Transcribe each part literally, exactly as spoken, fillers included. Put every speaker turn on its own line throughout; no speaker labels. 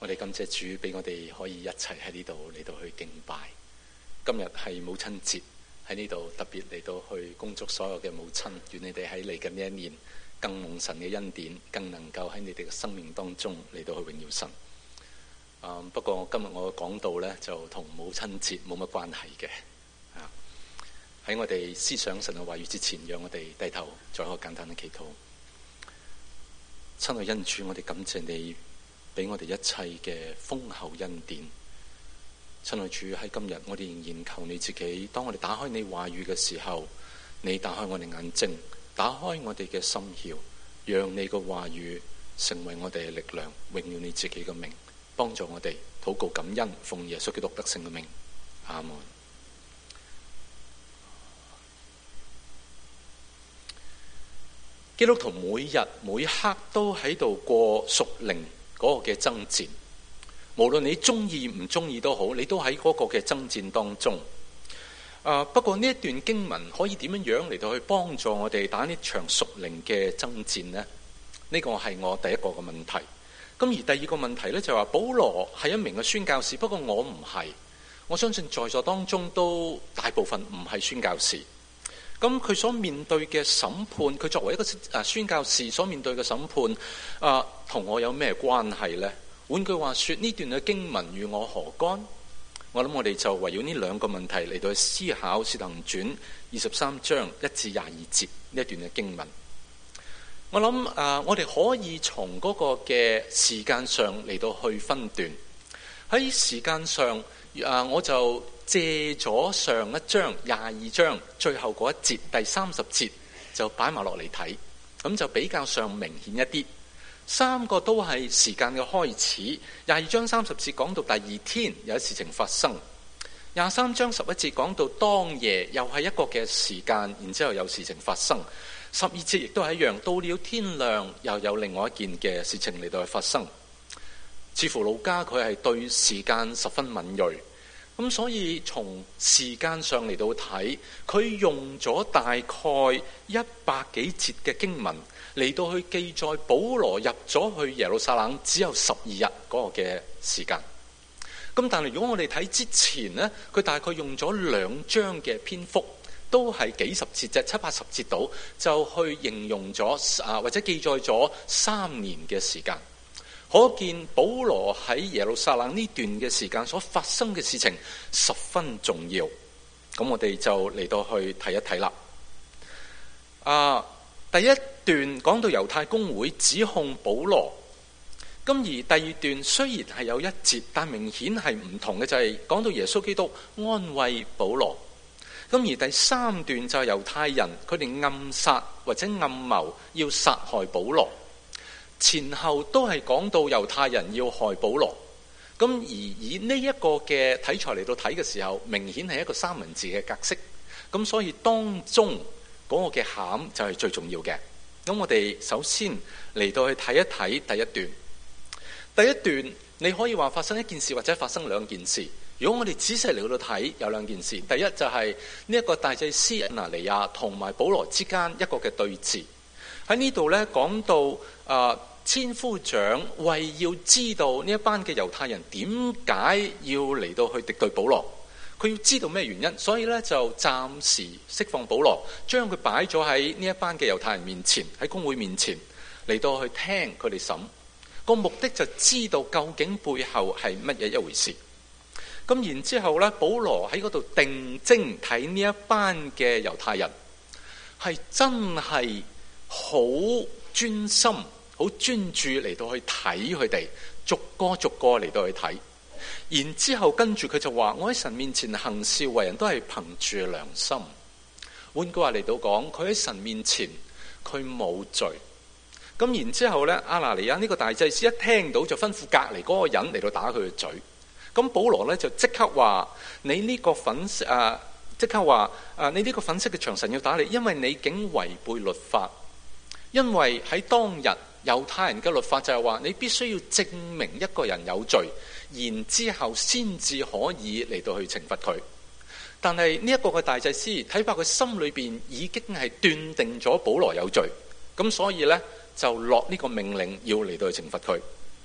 我哋感謝主俾我哋可以一齊喺呢度嚟到去敬拜。今日係母親節，喺呢度特別嚟到去恭祝所有嘅母親，願你哋喺嚟緊呢一年更蒙神嘅恩典，更能夠喺你哋嘅生命當中嚟到去榮耀神。嗯、不過今日我講到呢，就同母親節冇乜關係嘅。喺我哋思想神嘅話語之前，讓我哋低頭做一個簡單嘅祈禱。親愛恩主，我哋感謝你俾我哋一切嘅豐厚恩典。親愛主，喺今日我哋仍然求你自己，當我哋打開你話語嘅時候，你打開我哋眼睛，打開我哋嘅心竅，讓你嘅話語成為我哋嘅力量，榮耀你自己嘅名，幫助我哋禱告感恩，奉耶穌基督得勝嘅名，阿門。基督徒每日每刻都喺度過屬靈嗰個嘅爭戰，無論你中意唔中意都好，你都喺嗰個嘅爭戰當中。啊，不過呢一段經文可以點樣樣嚟到去幫助我哋打呢場屬靈嘅爭戰呢？呢個係我第一個嘅問題。咁而第二個問題呢，就係話，保羅係一名嘅宣教士，不過我唔係。我相信在座當中都大部分唔係宣教士。咁佢所面對嘅審判，佢作為一個啊宣教士所面對嘅審判，啊同我有咩關係呢？換句話說，呢段嘅經文與我何干？我諗我哋就圍繞呢兩個問題嚟到去思考《使徒行傳》二十三章一至廿二節呢一段嘅經文。我諗啊，我哋可以從嗰個嘅時間上嚟到去分段。喺時間上啊，我就借咗上一章廿二章最後嗰一節第三十節就擺埋落嚟睇，咁就比較上明顯一啲。三個都係時間嘅開始。廿二章三十節講到第二天有事情發生，廿三章十一節講到當夜又係一個嘅時間，然之後有事情發生。十二節亦都係一樣，到了天亮又有另外一件嘅事情嚟到去發生。似乎路加佢係對時間十分敏銳。咁所以從時間上嚟到睇，佢用咗大概一百幾節嘅經文嚟到去記載保羅入咗去耶路撒冷只有十二日嗰個嘅時間。咁但係如果我哋睇之前呢，佢大概用咗兩章嘅篇幅，都係幾十節啫，七八十節度，就去形容咗啊或者記載咗三年嘅時間。可見保羅喺耶路撒冷呢段嘅時間所發生嘅事情十分重要。咁我哋就嚟到去睇一睇啦。啊，第一段講到猶太公會指控保羅，咁而第二段雖然係有一節，但明顯係唔同嘅，就係講到耶穌基督安慰保羅。咁而第三段就係猶太人佢哋暗殺或者暗謀要殺害保羅。前後都係講到猶太人要害保羅，咁而以呢一個嘅題材嚟到睇嘅時候，明顯係一個三文治嘅格式，咁所以當中嗰個嘅餡就係最重要嘅。咁我哋首先嚟到去睇一睇第一段。第一段你可以話發生一件事或者發生兩件事。如果我哋仔細嚟到睇，有兩件事。第一就係呢一個大祭司亞拿尼亞同埋保羅之間一個嘅對峙。喺呢度呢講到啊，千夫長為要知道呢一班嘅猶太人點解要嚟到去敵對保羅，佢要知道咩原因，所以呢就暫時釋放保羅，將佢擺咗喺呢一班嘅猶太人面前，喺公會面前嚟到去聽佢哋審，個目的就知道究竟背後係乜嘢一回事。咁然之後呢，保羅喺嗰度定睛睇呢一班嘅猶太人，係真係好專心、好專注嚟到去睇佢哋，逐個逐個嚟到去睇。然之後跟住佢就話：我喺神面前行事為人都係憑住良心。換句話嚟到講，佢喺神面前佢冇罪。咁然之後呢，亞拿尼亞呢個大祭司一聽到就吩咐隔離嗰個人嚟到打佢嘅嘴。咁保羅呢就即刻話：你呢個粉色啊，即刻話啊，你呢個粉色嘅長神要打你，因為你竟違背律法。因為喺當日猶太人嘅律法就係話，你必須要證明一個人有罪，然之後先至可以嚟到去懲罰佢。但係呢一個嘅大祭司睇怕佢心裏邊已經係斷定咗保羅有罪，咁所以呢，就落呢個命令要嚟到去懲罰佢。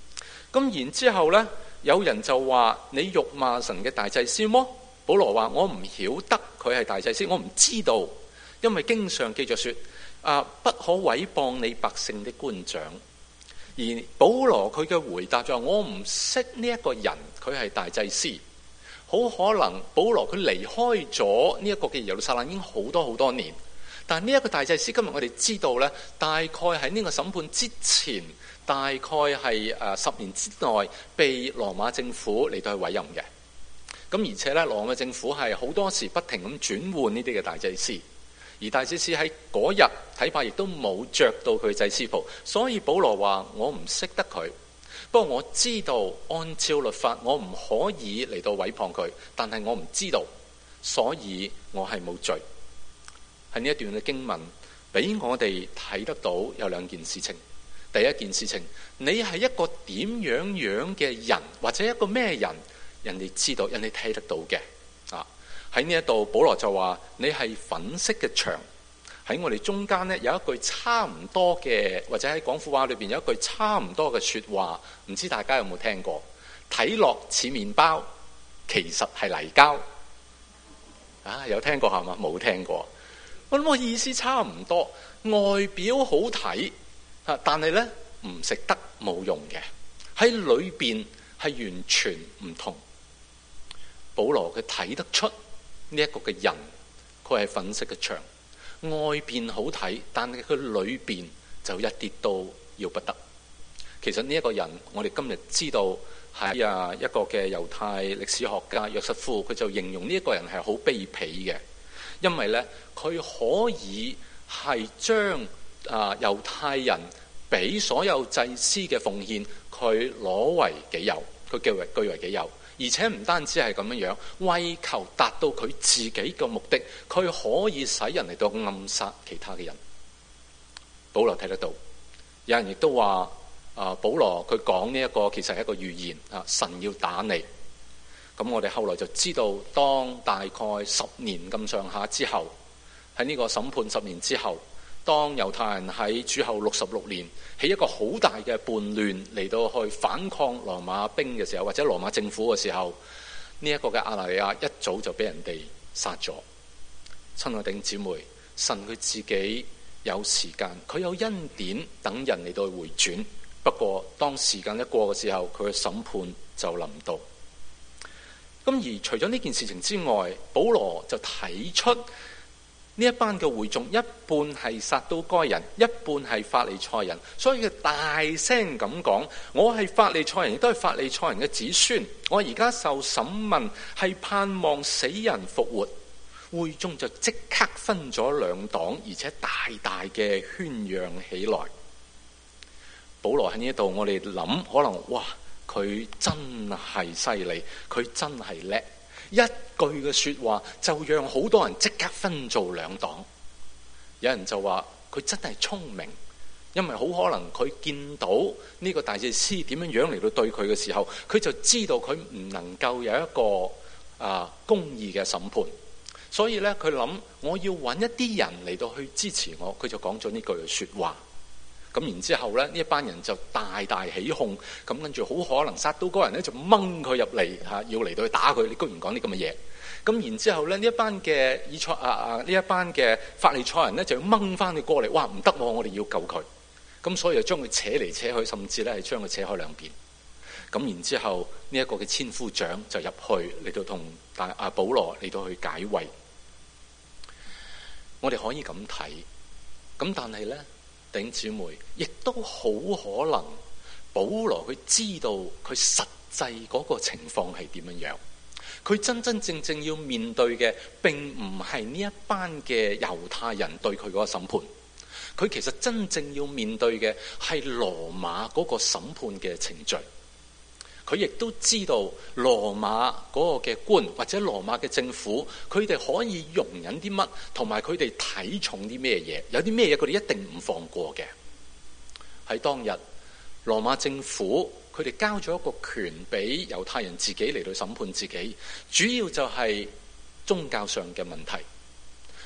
咁然之後呢，有人就話你辱罵神嘅大祭司麼？保羅話我唔曉得佢係大祭司，我唔知道，因為經上記著說啊，不可毀謗你百姓的官長。而保羅佢嘅回答就話我唔識呢一個人，佢係大祭司。好可能保羅佢離開咗呢一個嘅耶路撒冷已經好多好多年，但係呢一個大祭司今日我哋知道呢，大概喺呢個審判之前，大概係誒十年之內被羅馬政府嚟到去委任嘅。咁而且呢，羅馬政府係好多時不停咁轉換呢啲嘅大祭司。而大祭司喺嗰日睇怕亦都冇着到佢祭司袍，所以保羅話我唔識得佢，不過我知道按照律法我唔可以嚟到毀謗佢，但係我唔知道，所以我係冇罪。喺呢一段嘅經文俾我哋睇得到有兩件事情。第一件事情，你係一個點樣樣嘅人，或者一個咩人，人哋知道，人哋睇得到嘅。啊喺呢一度，保羅就話你係粉色嘅牆。喺我哋中間呢，有一句差唔多嘅，或者喺廣府話裏邊有一句差唔多嘅說話，唔知大家有冇聽過？睇落似麵包，其實係泥膠。啊，有聽過係嘛？冇聽過。我諗我意思差唔多，外表好睇，但係呢唔食得冇用嘅，喺裏邊係完全唔同。保羅佢睇得出。呢一個嘅人，佢係粉色嘅牆，外邊好睇，但係佢裏邊就一啲都要不得。其實呢一個人，我哋今日知道係啊一個嘅猶太歷史學家約瑟夫，佢就形容呢一個人係好卑鄙嘅，因為呢，佢可以係將啊猶太人俾所有祭司嘅奉獻，佢攞為己有，佢據為據為己有。而且唔單止係咁樣樣，為求達到佢自己嘅目的，佢可以使人嚟到暗殺其他嘅人。保羅睇得到，有人亦都話啊，保羅佢講呢一個其實係一個預言啊，神要打你。咁我哋後來就知道，當大概十年咁上下之後，喺呢個審判十年之後，當猶太人喺主後六十六年起一個好大嘅叛亂嚟到去反抗羅馬兵嘅時候，或者羅馬政府嘅時候，呢、這、一個嘅亞拿尼亞一早就俾人哋殺咗。親愛弟兄姊妹，神佢自己有時間，佢有恩典等人嚟到回轉。不過當時間一過嘅時候，佢嘅審判就臨到。咁而除咗呢件事情之外，保羅就睇出呢一班嘅會眾一半係撒都該人，一半係法利賽人，所以佢大聲咁講：我係法利賽人，亦都係法利賽人嘅子孫。我而家受審問，係盼望死人復活。會眾就即刻分咗兩黨，而且大大嘅喧嚷起來。保羅喺呢一度，我哋諗可能哇，佢真係犀利，佢真係叻。一句嘅說話就讓好多人即刻分做兩黨。有人就話佢真係聰明，因為好可能佢見到呢個大祭司點樣樣嚟到對佢嘅時候，佢就知道佢唔能夠有一個啊公義嘅審判，所以呢，佢諗我要揾一啲人嚟到去支持我，佢就講咗呢句嘅說話。咁然之後咧，呢一班人就大大起哄，咁跟住好可能撒都該人咧就掹佢入嚟嚇，要嚟到去打佢。你居然講啲咁嘅嘢，咁然之後咧，呢一班嘅以賽啊啊呢一班嘅法利賽人咧就要掹翻佢過嚟，哇唔得喎，我哋要救佢。咁所以就將佢扯嚟扯去，甚至咧係將佢扯開兩邊。咁然之後呢一個嘅千夫長就入去嚟到同大阿保羅嚟到去解圍。我哋可以咁睇，咁但係咧。弟兄姊妹，亦都好可能保羅佢知道佢實際嗰個情況係點樣樣，佢真真正正要面對嘅並唔係呢一班嘅猶太人對佢嗰個審判，佢其實真正要面對嘅係羅馬嗰個審判嘅程序。佢亦都知道羅馬嗰個嘅官或者羅馬嘅政府，佢哋可以容忍啲乜，同埋佢哋睇重啲咩嘢，有啲咩嘢佢哋一定唔放過嘅。喺當日，羅馬政府佢哋交咗一個權俾猶太人自己嚟到審判自己，主要就係宗教上嘅問題。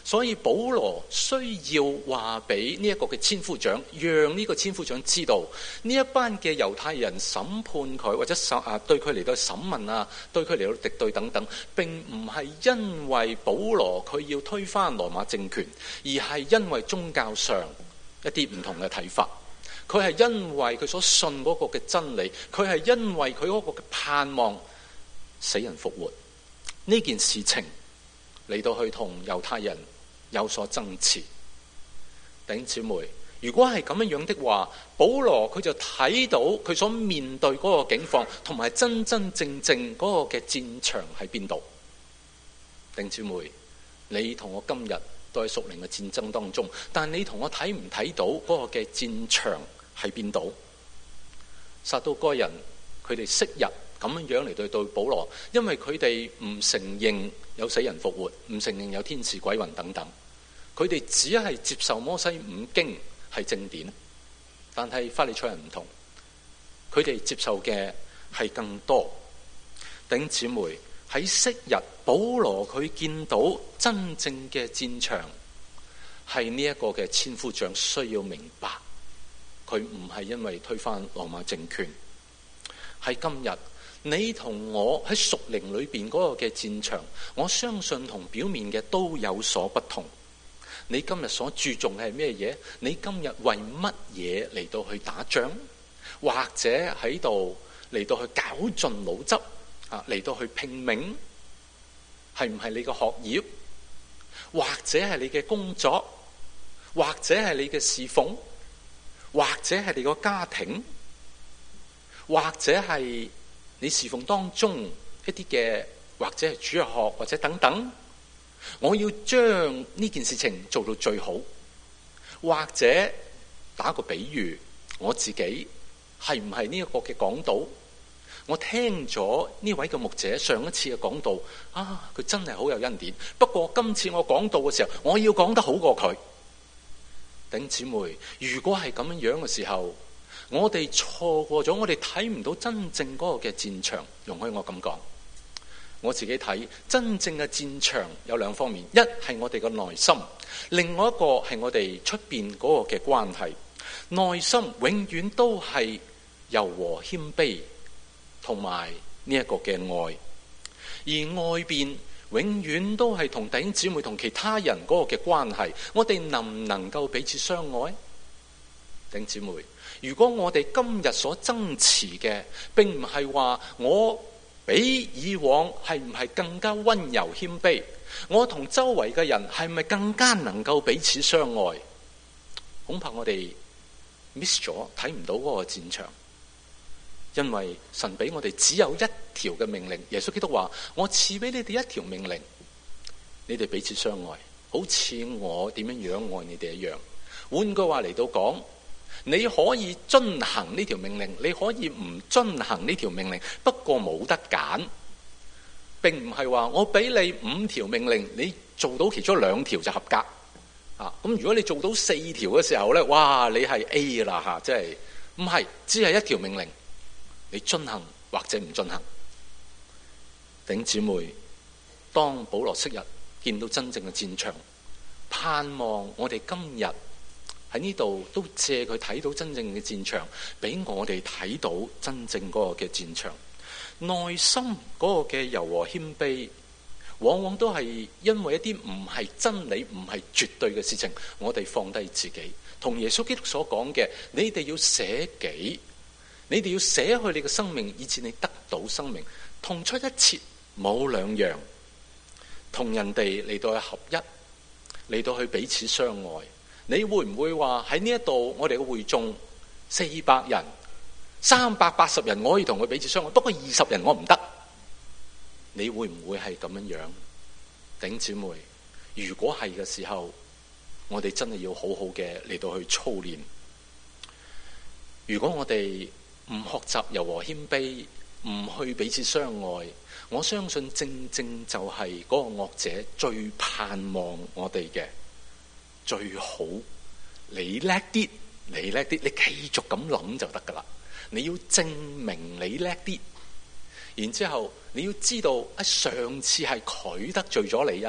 所以保羅需要話俾呢一個嘅千夫長，讓呢個千夫長知道呢一班嘅猶太人審判佢或者審啊對佢嚟到審問啊，對佢嚟到敵對等等，並唔係因為保羅佢要推翻羅馬政權，而係因為宗教上一啲唔同嘅睇法。佢係因為佢所信嗰個嘅真理，佢係因為佢嗰個嘅盼望死人復活呢件事情嚟到去同猶太人有所爭持。弟兄姊妹，如果係咁樣樣的話，保羅佢就睇到佢所面對嗰個境況，同埋真真正正嗰個嘅戰場喺邊度。弟兄姊妹，你同我今日都喺屬靈嘅戰爭當中，但你同我睇唔睇到嗰個嘅戰場喺邊度？撒都該人佢哋昔日咁樣樣嚟對對保羅，因為佢哋唔承認有死人復活，唔承認有天使鬼魂等等，佢哋只係接受摩西五經係正典，但係法利賽人唔同，佢哋接受嘅係更多。弟兄姊妹，喺昔日保羅佢見到真正嘅戰場係呢一個嘅千夫長需要明白，佢唔係因為推翻羅馬政權。喺今日你同我喺屬靈裏邊嗰個嘅戰場，我相信同表面嘅都有所不同。你今日所注重嘅係咩嘢？你今日為乜嘢嚟到去打仗，或者喺度嚟到去絞盡腦汁啊，嚟到去拼命？係唔係你嘅學業，或者係你嘅工作，或者係你嘅侍奉，或者係你個家庭，或者係你侍奉當中一啲嘅，或者係主日學或者等等？我要將呢件事情做到最好，或者打個比喻，我自己係唔係呢一個嘅講道？我聽咗呢位嘅牧者上一次嘅講道啊，佢真係好有恩典。不過今次我講道嘅時候，我要講得好過佢。弟兄姊妹，如果係咁樣樣嘅時候，我哋錯過咗，我哋睇唔到真正嗰個嘅戰場。容許我咁講，我自己睇真正嘅戰場有兩方面，一係我哋嘅內心，另外一個係我哋出邊嗰個嘅關係。內心永遠都係柔和謙卑同埋呢一個嘅愛，而外邊永遠都係同弟兄姊妹同其他人嗰個嘅關係。我哋能唔能夠彼此相愛？弟兄姊妹，如果我哋今日所爭持嘅，並唔係話我比以往係唔係更加溫柔謙卑，我同周圍嘅人係咪更加能夠彼此相愛？恐怕我哋 miss 咗，睇唔到嗰個戰場。因為神俾我哋只有一條嘅命令，耶穌基督話：我賜俾你哋一條命令，你哋彼此相愛，好似我點樣樣愛你哋一樣。換句話嚟到講，你可以遵行呢條命令，你可以唔遵行呢條命令，不過冇得揀，並唔係話我俾你五條命令，你做到其中兩條就合格啊。咁如果你做到四條嘅時候咧，哇，你係 A 啦吓，即係唔係，只係一條命令。你遵行或者唔遵行。弟兄姊妹，當保羅昔日見到真正嘅戰場，盼望我哋今日喺呢度都借佢睇到真正嘅戰場，俾我哋睇到真正嗰個嘅戰場。內心嗰個嘅柔和謙卑，往往都係因為一啲唔係真理、唔係絕對嘅事情，我哋放低自己。同耶穌基督所講嘅，你哋要捨己。你哋要捨去你嘅生命，以致你得到生命，同出一轍，冇兩樣。同人哋嚟到去合一，嚟到去彼此相愛。你會唔會話喺呢一度我哋嘅會眾四百人、三百八十人，我可以同佢彼此相愛，不過二十人我唔得？你會唔會係咁樣樣？弟兄姊妹，如果係嘅時候，我哋真係要好好嘅嚟到去操練。如果我哋唔學習柔和謙卑，唔去彼此相愛，我相信正正就係嗰個惡者最盼望我哋嘅最好。你叻啲，你叻啲，你繼續咁諗就得噶啦。你要證明你叻啲，然之後你要知道啊，上次係佢得罪咗你啊，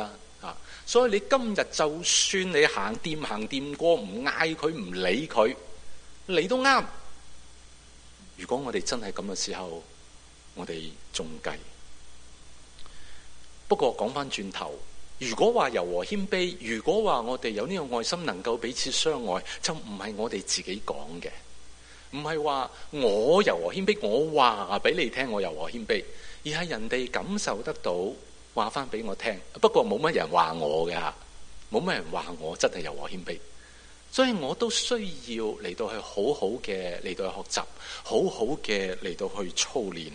啊！所以你今日就算你行掂行掂過，唔嗌佢唔理佢，你都啱。如果我哋真係咁嘅時候，我哋仲計。不過講翻轉頭，如果話柔和謙卑，如果話我哋有呢個愛心能夠彼此相愛，就唔係我哋自己講嘅，唔係話我柔和謙卑，我話俾你聽我柔和謙卑，而係人哋感受得到，話翻俾我聽。不過冇乜人話我嘅吓，冇乜人話我真係柔和謙卑，所以我都需要嚟到去好好嘅嚟到去學習，好好嘅嚟到去操練。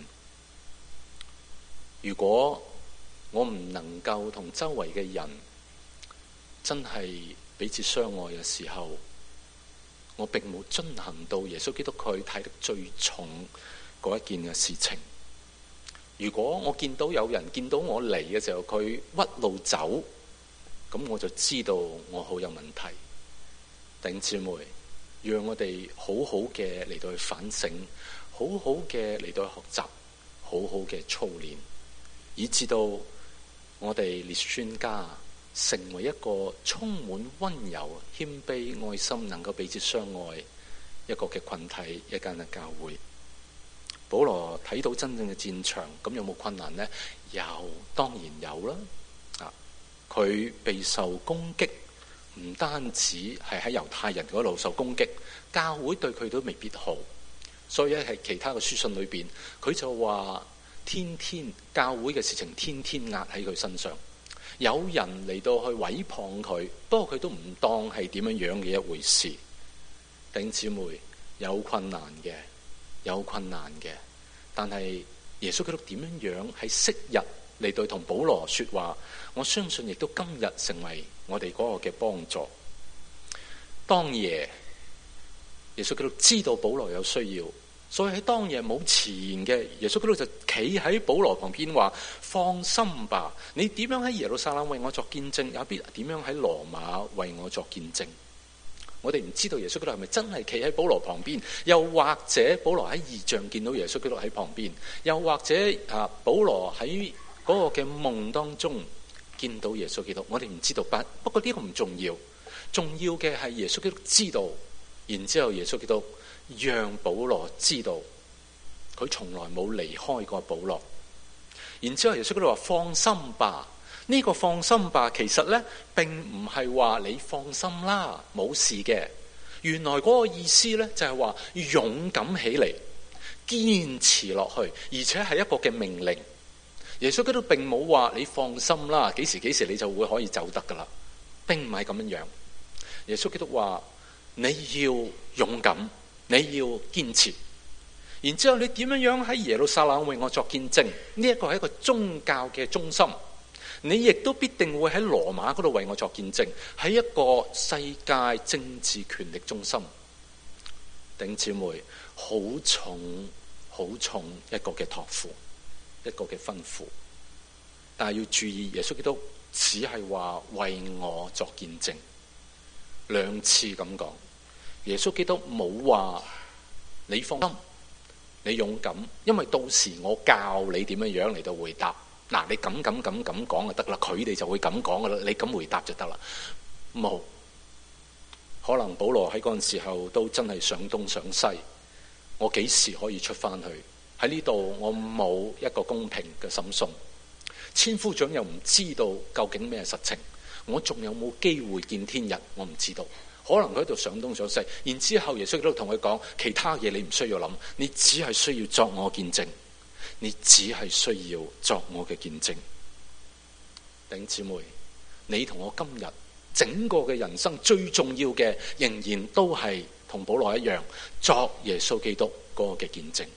如果我唔能夠同周圍嘅人真係彼此相愛嘅時候，我並冇遵行到耶穌基督佢睇得最重嗰一件嘅事情。如果我見到有人見到我嚟嘅時候，佢屈路走，咁我就知道我好有問題。弟兄姊妹，讓我哋好好嘅嚟到去反省，好好嘅嚟到去學習，好好嘅操練，以至到我哋列宣家成為一個充滿溫柔、謙卑、愛心，能夠彼此相愛一個嘅群體，一間嘅教會。保羅睇到真正嘅戰場，咁有冇困難呢？有，當然有啦。啊，佢備受攻擊，唔單止係喺猶太人嗰度受攻擊，教會對佢都未必好。所以喺其他嘅書信裏邊，佢就話天天教會嘅事情天天壓喺佢身上，有人嚟到去毀謗佢，不過佢都唔當係點樣樣嘅一回事。弟兄姊妹，有困難嘅，有困難嘅，但係耶穌基督點樣樣喺昔日嚟到同保羅說話，我相信亦都今日成為我哋嗰個嘅幫助。當夜耶穌基督知道保羅有需要，所以喺當夜冇遲延嘅，耶穌基督就企喺保羅旁邊話：放心吧，你點樣喺耶路撒冷為我作見證，也必點樣喺羅馬為我作見證。我哋唔知道耶穌基督係咪真係企喺保羅旁邊，又或者保羅喺異象見到耶穌基督喺旁邊，又或者啊保羅喺嗰個嘅夢當中見到耶穌基督，我哋唔知道。不不過呢個唔重要，重要嘅係耶穌基督知道，然之後耶穌基督讓保羅知道佢從來冇離開過保羅。然之後耶穌基督話：放心吧。呢、這個放心吧，其實呢並唔係話你放心啦，冇事嘅。原來嗰個意思呢，就係話勇敢起嚟，堅持落去，而且係一個嘅命令。耶穌基督並冇話你放心啦，幾時幾時你就會可以走得噶啦，並唔係咁樣樣。耶穌基督話你要勇敢，你要堅持。然之後你點樣樣喺耶路撒冷為我作見證？呢一個係一個宗教嘅中心。你亦都必定會喺羅馬嗰度為我作見證，喺一個世界政治權力中心。弟兄姊妹，好重好重一個嘅託付，一個嘅吩咐。但係要注意，耶穌基督只係話為我作見證，兩次咁講。耶穌基督冇話你放心，你勇敢，因為到時我教你點樣樣嚟到回答。嗱，你咁咁咁咁講就得啦，佢哋就會咁講噶啦，你咁回答就得啦。冇，可能保羅喺嗰陣時候都真係想東想西，我幾時可以出翻去？喺呢度我冇一個公平嘅審訊，千夫長又唔知道究竟咩實情，我仲有冇機會見天日？我唔知道，可能佢喺度想東想西。然之後耶穌基督同佢講，其他嘢你唔需要諗，你只係需要作我見證。你只係需要作我嘅見證。弟兄姊妹，你同我今日整個嘅人生最重要嘅，仍然都係同保羅一樣，作耶穌基督嗰個嘅見證。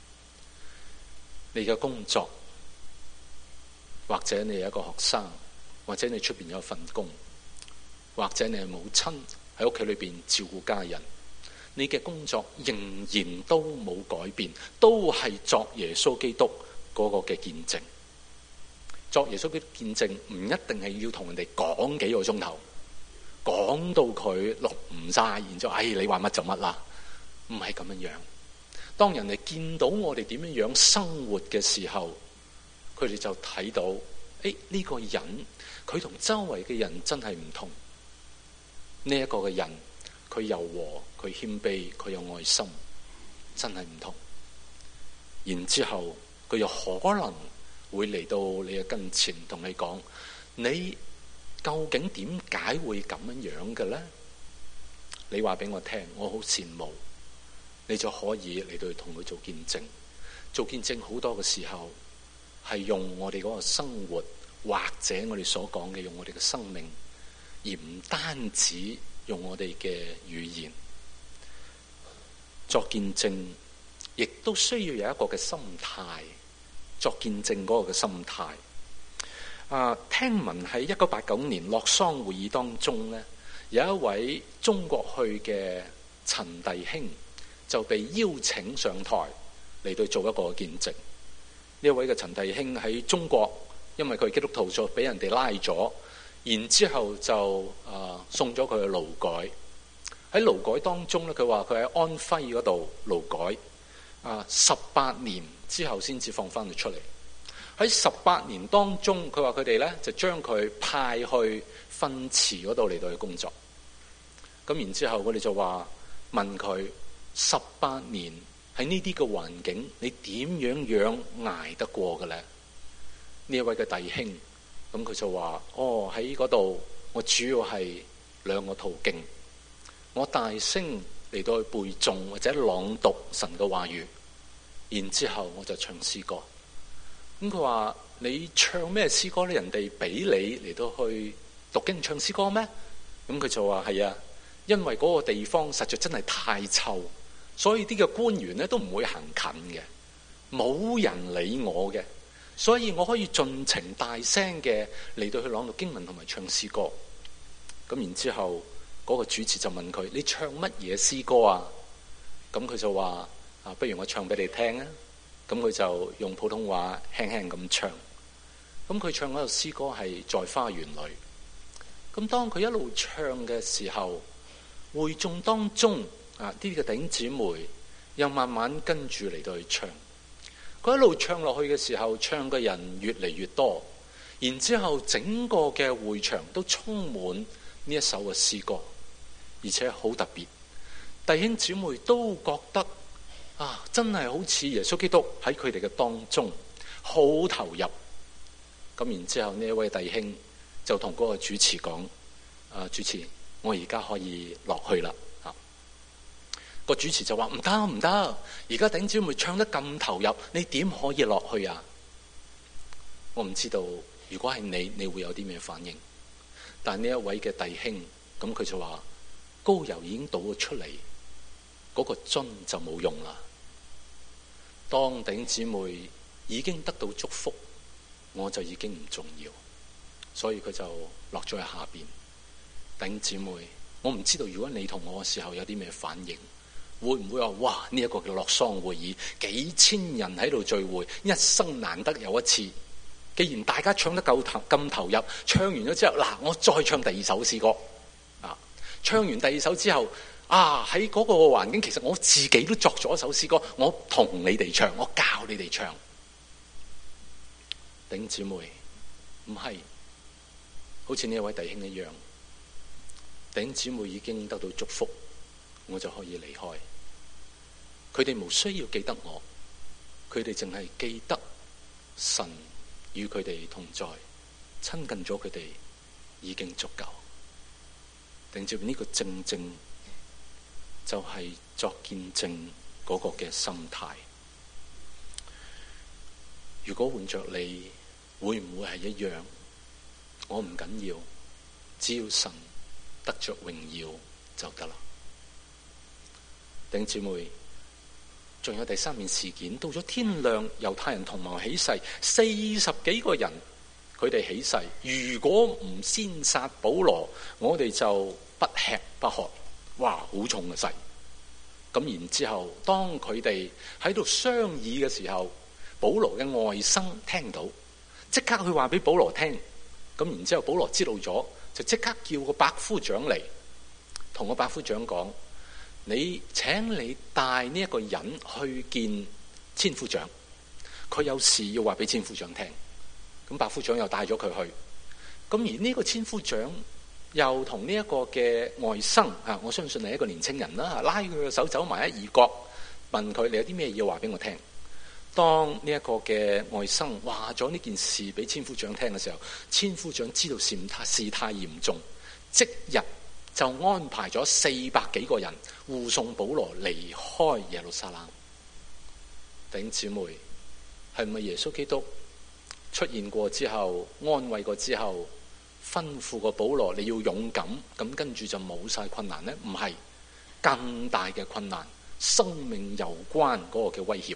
你嘅工作，或者你係一個學生，或者你出邊有一份工，或者你係母親喺屋企裏邊照顧家人，你嘅工作仍然都冇改變，都係作耶穌基督嗰個嘅見證。作耶穌基督見證唔一定係要同人哋講幾個鐘頭，講到佢錄唔晒，然之後，哎，你話乜就乜啦，唔係咁樣樣。當人哋見到我哋點樣樣生活嘅時候，佢哋就睇到，誒， 誒呢個人佢同周圍嘅人真係唔同。呢一個嘅人佢柔和，佢謙卑，佢有愛心，真係唔同。然之後佢又可能會嚟到你嘅跟前，同你講：你究竟點解會咁樣樣嘅咧？你話俾我聽，我好羨慕。你就可以嚟到同佢做見證。做見證好多嘅時候係用我哋嗰個生活，或者我哋所講嘅用我哋嘅生命，而唔單止用我哋嘅語言。作見證亦都需要有一個嘅心態，作見證嗰個嘅心態。啊，聽聞喺一九八九年洛桑會議當中呢，有一位中國去嘅陳弟兄就被邀請上台嚟到做一個見證。呢一位嘅陳弟兄喺中國，因為佢基督徒就俾人哋拉咗，然之後就啊、呃、送咗佢去勞改。喺勞改當中咧，佢話佢喺安徽嗰度勞改啊，十八年之後先至放翻佢出嚟。喺十八年當中，佢話佢哋咧就將佢派去訓詞嗰度嚟到去工作。咁然之後，我哋就話問佢：十八年喺呢啲嘅環境，你點樣樣捱得過嘅咧？呢一位嘅弟兄，咁佢就話：哦，喺嗰度，我主要係兩個途徑。我大聲嚟到去背誦或者朗讀神嘅話語，然之後我就唱詩歌。咁佢話：你唱咩詩歌咧？人哋俾你嚟到去讀經唱詩歌咩？咁佢就話：係啊，因為嗰個地方實在真係太臭，所以啲嘅官員咧都唔會行近嘅，冇人理我嘅，所以我可以盡情大聲嘅嚟到去朗讀經文同埋唱詩歌。咁然之後嗰個主持就問佢：你唱乜嘢詩歌啊？咁佢就話：啊，不如我唱俾你聽啊！咁佢就用普通話輕輕咁唱。咁佢唱嗰首詩歌係在花園裏。咁當佢一路唱嘅時候，會眾當中啊啲嘅弟兄姊妹又慢慢跟住嚟到去唱。佢一路唱落去嘅時候，唱嘅人越嚟越多，然之後整個嘅會場都充滿呢一首嘅詩歌，而且好特別。弟兄姊妹都覺得啊，真係好似耶穌基督喺佢哋嘅當中，好投入。咁然之後呢一位弟兄就同嗰個主持講：啊，主持，我而家可以落去啦。啊，個主持就話：唔得唔得，而家弟兄姊妹唱得咁投入，你點可以落去啊？我唔知道，如果係你，你會有啲咩反應？但呢一位嘅弟兄，咁佢就話：膏油已經倒咗出嚟，嗰個樽就冇用啦。當弟兄姊妹已經得到祝福，我就已經唔重要，所以佢就落咗喺下邊。弟兄姊妹，我唔知道如果你同我嘅時候有啲咩反應，會唔會話：哇，呢一個叫洛桑會議，幾千人喺度聚會，一生難得有一次，既然大家唱得夠投咁投入，唱完咗之後，嗱，我再唱第二首詩歌啊！唱完第二首之後，啊，喺嗰個環境，其實我自己都作咗一首詩歌，我同你哋唱，我教你哋唱。弟兄姊妹，唔係好似呢一位弟兄一樣，弟兄姊妹已經得到祝福，我就可以離開。佢哋無需要記得我，佢哋淨係記得神與佢哋同在，親近咗佢哋已經足夠。弟兄姊妹，呢個正正就係作見證嗰個嘅心態。如果換着你，會唔會係一樣？我唔緊要，只要神得着榮耀就得啦。弟兄姊妹，仲有第三件事件，到咗天亮，猶太人同盟起誓，四十幾個人，佢哋起誓，如果唔先殺保羅，我哋就不吃不喝。哇，好重嘅誓。咁然之後，當佢哋喺度商議嘅時候，保羅嘅外甥聽到，即刻去話俾保羅聽。咁然之後，保羅知道咗，就即刻叫個百夫長嚟，同個百夫長講：你請你帶呢一個人去見千夫長，佢有事要話俾千夫長聽。 咁百夫長又帶咗佢去。咁而呢個千夫長又同呢一個嘅外甥啊，我相信係一個年青人啦，拉佢嘅手走埋喺異國，問佢：你有啲咩要話俾我聽？當呢一個嘅外甥話咗呢件事俾千夫長聽嘅時候，千夫長知道事態事態嚴重，即日就安排咗四百幾個人護送保羅離開耶路撒冷。弟兄姊妹，係咪耶穌基督出現過之後，安慰過之後，吩咐過保羅你要勇敢，咁跟住就冇晒困難呢？唔係，更大嘅困難，生命攸關嗰個嘅威脅。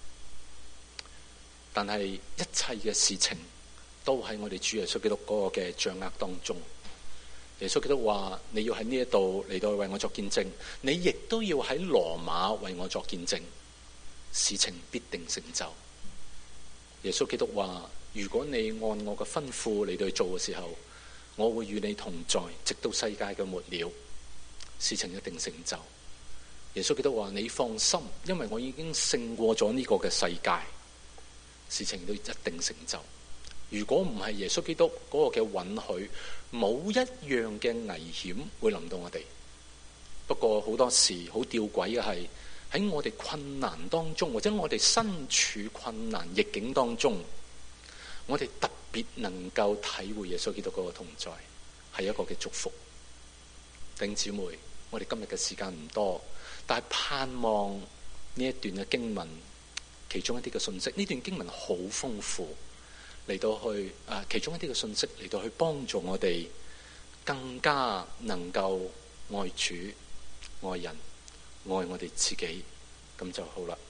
但係一切嘅事情都喺我哋主耶穌基督嗰個嘅掌握當中。耶穌基督話：你要喺呢一度嚟到為我作見證，你亦都要喺羅馬為我作見證，事情必定成就。耶穌基督話：如果你按我嘅吩咐嚟到去做嘅時候，我會與你同在，直到世界嘅末了，事情一定成就。耶穌基督話：你放心，因為我已經勝過咗呢個嘅世界。事情都一定成就。如果唔係耶穌基督嗰個嘅允許，冇一樣嘅危險會臨到我哋。不過好多時好吊詭嘅係喺我哋困難當中，或者我哋身處困難逆境當中，我哋特別能夠體會耶穌基督嗰個同在，係一個嘅祝福。弟兄姊妹，我哋今日嘅時間唔多，但係盼望呢一段嘅經文。其中一啲嘅信息，呢段經文好豐富，嚟到去啊，其中一啲嘅信息嚟到去幫助我哋更加能夠愛主、愛人、愛我哋自己，咁就好啦。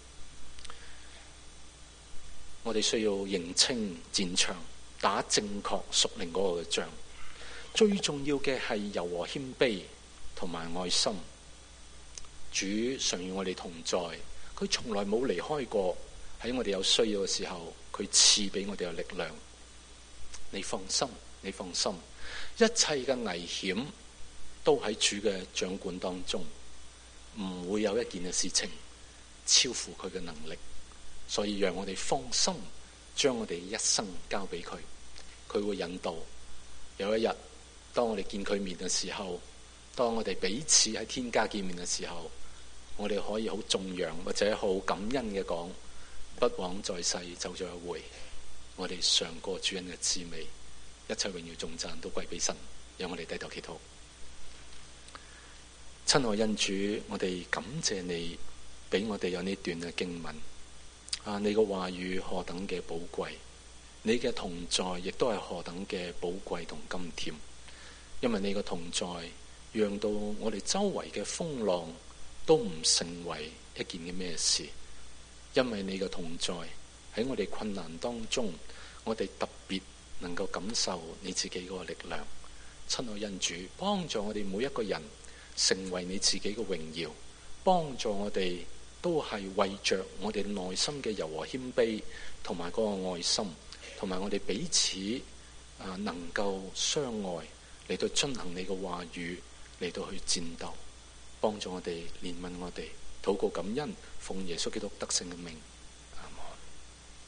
我哋需要認清戰場，打正確屬靈嗰個嘅仗。最重要嘅係柔和謙卑同埋愛心。主常與我哋同在，佢從來冇離開過。喺我哋有需要嘅時候，佢賜俾我哋嘅力量。你放心，你放心，一切嘅危險都喺主嘅掌管當中，唔會有一件嘅事情超乎佢嘅能力。所以讓我哋放心，將我哋一生交俾佢，佢會引導。有一日，當我哋見佢面嘅時候，當我哋彼此喺天家見面嘅時候，我哋可以好頌揚或者好感恩嘅講：不枉在世走咗一回，我哋嘗過主恩嘅滋味，一切榮耀頌讚都歸俾神。讓我哋低頭祈禱。親愛恩主，我哋感謝你俾我哋有呢段嘅經文啊！你嘅話語何等嘅寶貴，你嘅同在亦都係何等嘅寶貴同甘甜。因為你嘅同在，讓到我哋周圍嘅風浪都唔成為一件嘅咩事。因為你嘅同在喺我哋困難當中，我哋特別能夠感受你自己嗰個力量。親愛恩主，幫助我哋每一個人成為你自己嘅榮耀，幫助我哋都係為着我哋內心嘅柔和謙卑同埋嗰個愛心，同埋我哋彼此啊能夠相愛，嚟到遵行你嘅話語，嚟到去戰鬥，幫助我哋，憐憫我哋，禱告感恩，奉耶穌基督得勝嘅名。